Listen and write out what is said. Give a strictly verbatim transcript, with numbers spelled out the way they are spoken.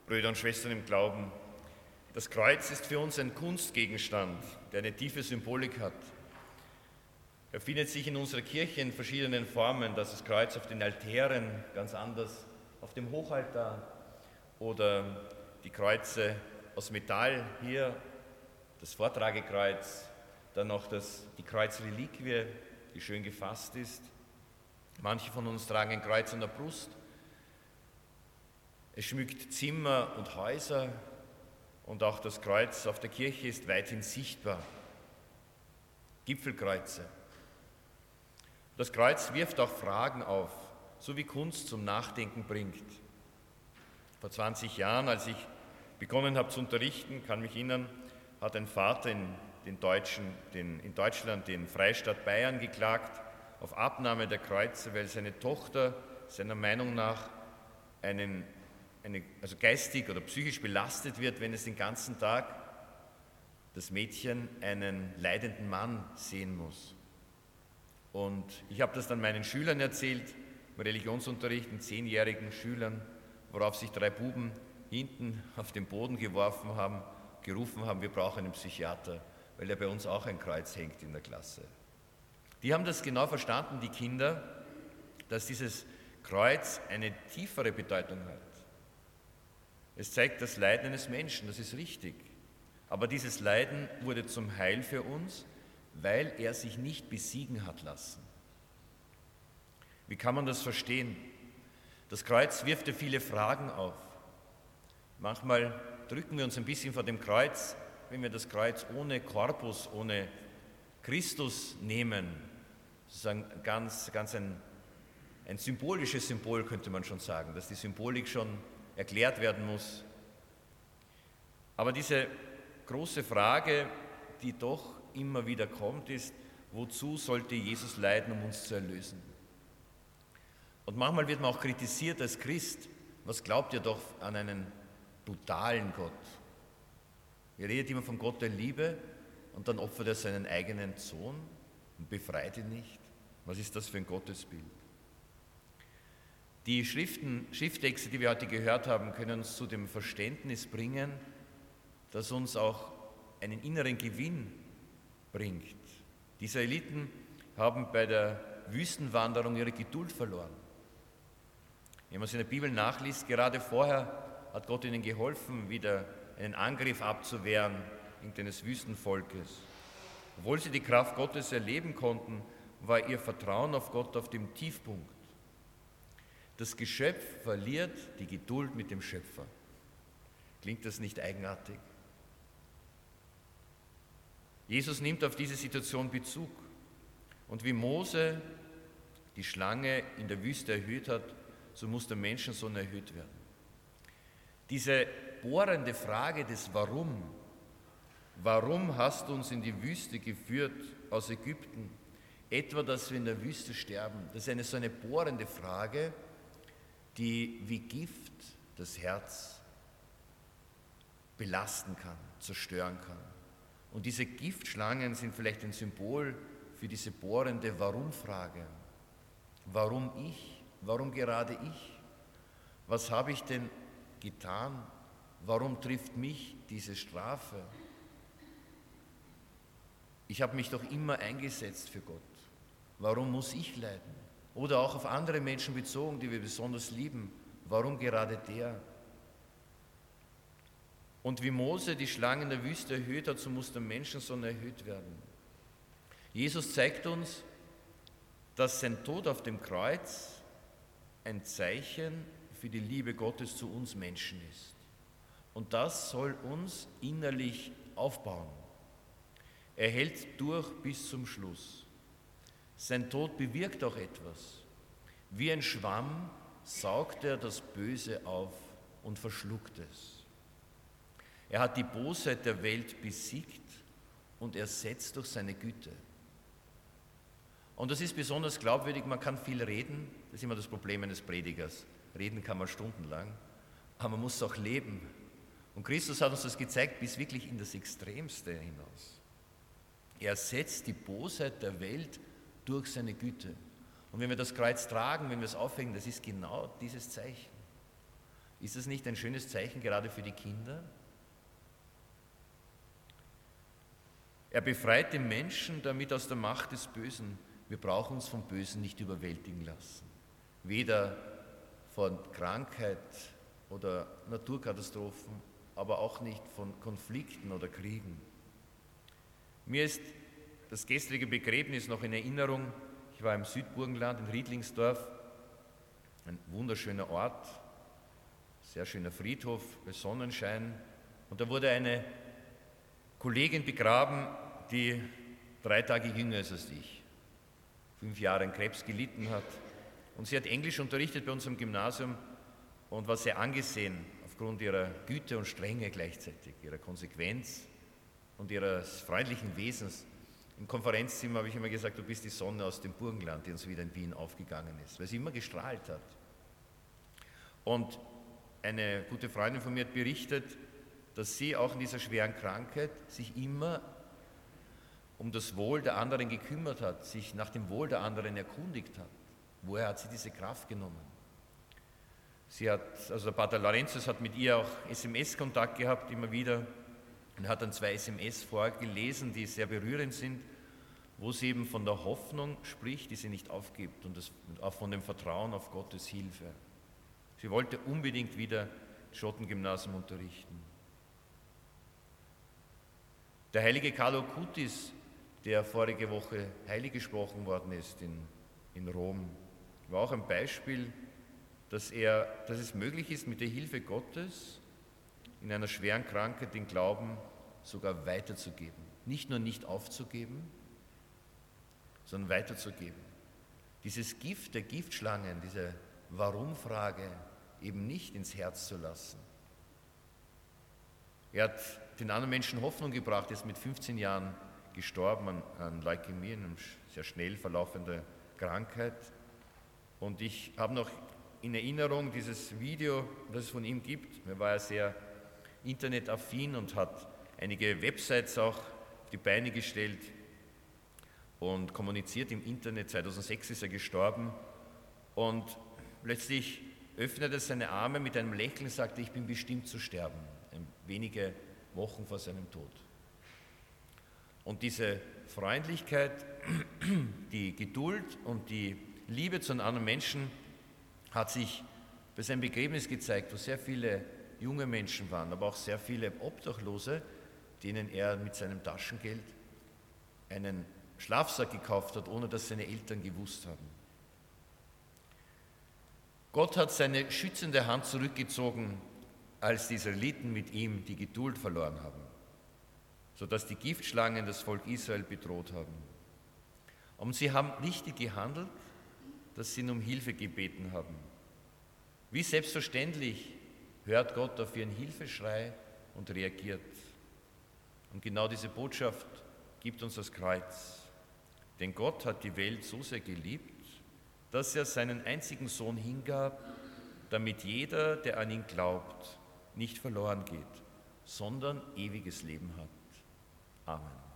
Brüder und Schwestern im Glauben, das Kreuz ist für uns ein Kunstgegenstand, der eine tiefe Symbolik hat. Er findet sich in unserer Kirche in verschiedenen Formen, dass das Kreuz auf den Altären ganz anders, auf dem Hochaltar oder die Kreuze aus Metall hier, das Vortragekreuz, dann noch das, die Kreuzreliquie, die schön gefasst ist. Manche von uns tragen ein Kreuz an der Brust. Es schmückt Zimmer und Häuser und auch das Kreuz auf der Kirche ist weithin sichtbar. Gipfelkreuze. Das Kreuz wirft auch Fragen auf, so wie Kunst zum Nachdenken bringt. Vor zwanzig Jahren, als ich begonnen habe zu unterrichten, kann mich erinnern, hat ein Vater in, den Deutschen, den, in Deutschland den Freistaat Bayern geklagt auf Abnahme der Kreuze, weil seine Tochter seiner Meinung nach einen, eine, also geistig oder psychisch belastet wird, wenn es den ganzen Tag das Mädchen einen leidenden Mann sehen muss. Und ich habe das dann meinen Schülern erzählt, im Religionsunterricht, den zehnjährigen Schülern, worauf sich drei Buben hinten auf den Boden geworfen haben, gerufen haben, wir brauchen einen Psychiater, weil ja bei uns auch ein Kreuz hängt in der Klasse. Die haben das genau verstanden, die Kinder, dass dieses Kreuz eine tiefere Bedeutung hat. Es zeigt das Leiden eines Menschen, das ist richtig. Aber dieses Leiden wurde zum Heil für uns, weil er sich nicht besiegen hat lassen. Wie kann man das verstehen? Das Kreuz wirft ja viele Fragen auf. Manchmal drücken wir uns ein bisschen vor dem Kreuz, wenn wir das Kreuz ohne Korpus, ohne Christus nehmen. Sozusagen ganz, ganz ein, ein symbolisches Symbol, könnte man schon sagen, dass die Symbolik schon erklärt werden muss. Aber diese große Frage, die doch immer wieder kommt, ist, wozu sollte Jesus leiden, um uns zu erlösen? Und manchmal wird man auch kritisiert als Christ, was glaubt ihr doch an einen brutalen Gott? Ihr redet immer vom Gott der Liebe und dann opfert er seinen eigenen Sohn und befreit ihn nicht. Was ist das für ein Gottesbild? Die Schriften, Schrifttexte, die wir heute gehört haben, können uns zu dem Verständnis bringen, dass uns auch einen inneren Gewinn bringt. Die Israeliten haben bei der Wüstenwanderung ihre Geduld verloren. Wenn man es in der Bibel nachliest, gerade vorher hat Gott ihnen geholfen, wieder einen Angriff abzuwehren irgendeines Wüstenvolkes. Obwohl sie die Kraft Gottes erleben konnten, war ihr Vertrauen auf Gott auf dem Tiefpunkt. Das Geschöpf verliert die Geduld mit dem Schöpfer. Klingt das nicht eigenartig? Jesus nimmt auf diese Situation Bezug. Und wie Mose die Schlange in der Wüste erhöht hat, so muss der Menschensohn erhöht werden. Diese bohrende Frage des Warum, warum hast du uns in die Wüste geführt aus Ägypten, etwa, dass wir in der Wüste sterben, das ist eine so eine bohrende Frage, die wie Gift das Herz belasten kann, zerstören kann. Und diese Giftschlangen sind vielleicht ein Symbol für diese bohrende Warum-Frage. Warum ich? Warum gerade ich? Was habe ich denn getan? Warum trifft mich diese Strafe? Ich habe mich doch immer eingesetzt für Gott. Warum muss ich leiden? Oder auch auf andere Menschen bezogen, die wir besonders lieben. Warum gerade der? Und wie Mose die Schlange in der Wüste erhöht hat, so muss der Menschensohn erhöht werden. Jesus zeigt uns, dass sein Tod auf dem Kreuz ein Zeichen für die Liebe Gottes zu uns Menschen ist. Und das soll uns innerlich aufbauen. Er hält durch bis zum Schluss. Sein Tod bewirkt auch etwas. Wie ein Schwamm saugt er das Böse auf und verschluckt es. Er hat die Bosheit der Welt besiegt und ersetzt durch seine Güte. Und das ist besonders glaubwürdig, man kann viel reden, das ist immer das Problem eines Predigers. Reden kann man stundenlang, aber man muss auch leben. Und Christus hat uns das gezeigt bis wirklich in das Extremste hinaus. Er ersetzt die Bosheit der Welt durch seine Güte. Und wenn wir das Kreuz tragen, wenn wir es aufhängen, das ist genau dieses Zeichen. Ist es nicht ein schönes Zeichen gerade für die Kinder? Er befreit den Menschen damit aus der Macht des Bösen. Wir brauchen uns vom Bösen nicht überwältigen lassen. Weder von Krankheit oder Naturkatastrophen, aber auch nicht von Konflikten oder Kriegen. Mir ist das gestrige Begräbnis noch in Erinnerung. Ich war im Südburgenland, in Riedlingsdorf, ein wunderschöner Ort, sehr schöner Friedhof bei Sonnenschein. Und da wurde eine Kollegin begraben, die drei Tage jünger ist als ich, fünf Jahre an Krebs gelitten hat. Und sie hat Englisch unterrichtet bei unserem Gymnasium und war sehr angesehen aufgrund ihrer Güte und Strenge gleichzeitig, ihrer Konsequenz und ihres freundlichen Wesens. Im Konferenzzimmer habe ich immer gesagt, du bist die Sonne aus dem Burgenland, die uns wieder in Wien aufgegangen ist, weil sie immer gestrahlt hat. Und eine gute Freundin von mir hat berichtet, dass sie auch in dieser schweren Krankheit sich immer um das Wohl der anderen gekümmert hat, sich nach dem Wohl der anderen erkundigt hat. Woher hat sie diese Kraft genommen? Sie hat, also der Pater Laurentius hat mit ihr auch S M S-Kontakt gehabt, immer wieder, und hat dann zwei S M S vorgelesen, die sehr berührend sind, wo sie eben von der Hoffnung spricht, die sie nicht aufgibt, und das, auch von dem Vertrauen auf Gottes Hilfe. Sie wollte unbedingt wieder Schottengymnasium unterrichten. Der heilige Carlo Acutis, der vorige Woche heilig gesprochen worden ist in, in Rom, war auch ein Beispiel, dass, er, dass es möglich ist, mit der Hilfe Gottes in einer schweren Krankheit den Glauben sogar weiterzugeben. Nicht nur nicht aufzugeben, sondern weiterzugeben. Dieses Gift der Giftschlangen, diese Warum-Frage eben nicht ins Herz zu lassen. Er hat den anderen Menschen Hoffnung gebracht, er ist mit fünfzehn Jahren gestorben an, an Leukämie, einer sehr schnell verlaufenden Krankheit. Und ich habe noch in Erinnerung dieses Video, das es von ihm gibt. Er war ja sehr internetaffin und hat einige Websites auch auf die Beine gestellt und kommuniziert im Internet. zweitausendsechs ist er gestorben und plötzlich öffnete er seine Arme mit einem Lächeln und sagte, ich bin bestimmt zu sterben, wenige Wochen vor seinem Tod. Und diese Freundlichkeit, die Geduld und die Liebe zu einem anderen Menschen hat sich bei seinem Begräbnis gezeigt, wo sehr viele junge Menschen waren, aber auch sehr viele Obdachlose, denen er mit seinem Taschengeld einen Schlafsack gekauft hat, ohne dass seine Eltern gewusst haben. Gott hat seine schützende Hand zurückgezogen, als die Israeliten mit ihm die Geduld verloren haben, sodass die Giftschlangen das Volk Israel bedroht haben. Und sie haben richtig gehandelt, dass sie ihn um Hilfe gebeten haben. Wie selbstverständlich hört Gott auf ihren Hilfeschrei und reagiert. Und genau diese Botschaft gibt uns das Kreuz. Denn Gott hat die Welt so sehr geliebt, dass er seinen einzigen Sohn hingab, damit jeder, der an ihn glaubt, nicht verloren geht, sondern ewiges Leben hat. Amen.